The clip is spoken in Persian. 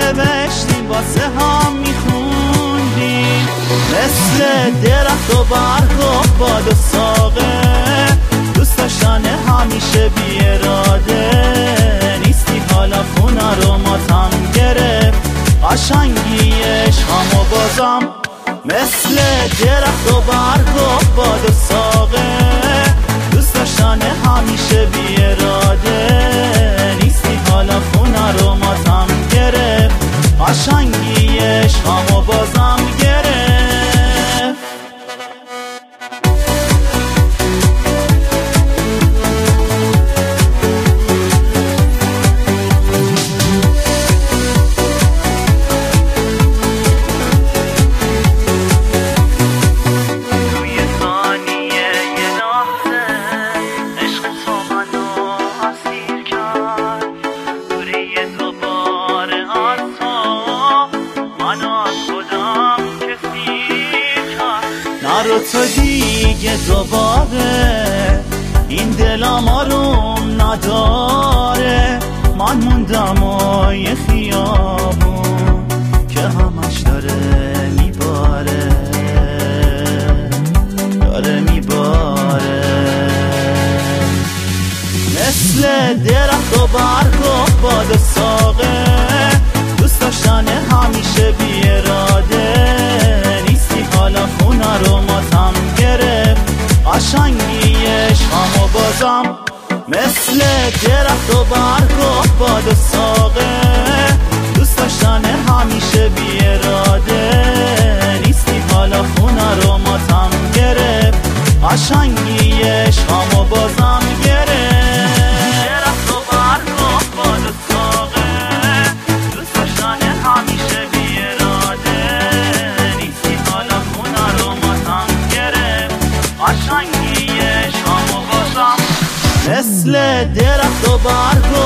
نوشتیم واسه هم میخوندیم، مثل درخت و برگ و باد و ساقه، دوست داشتن همیشه بی اراده. نیستی حالا خونه رو ماتم گرفت، قشنگیش همو بازم، مثل درخت و برگ و باد و ساقه، دوست داشتن همیشه بی اراده. نیستی حالا خونه رو ماتم گرفت، قشنگیش همو بازم گرفت. نرو تو دیگه دوباره، این دلم آروم نداره. من موندم و یه خیابون که همش داره میباره، داره میباره. مثل درخت و برگ و باد و ساقه، دوست داشتن همیشه بی اراده. نیستی حالا خونه رو ماتم گرفت، قشنگیش همو بازم، مثل درخت و برگ و باد و ساقه، دوست داشتن همیشه بی اراده. نیستی حالا خونه رو ماتم گرفت، قشنگیش همو بازم گرفت. درخت و برگ و باد و ساقه، دوست داشتن همیشه بی اراده. نیستی حالا خونه رو ماتم گرفت، قشنگیش همو بازم، مثل درخت و برگ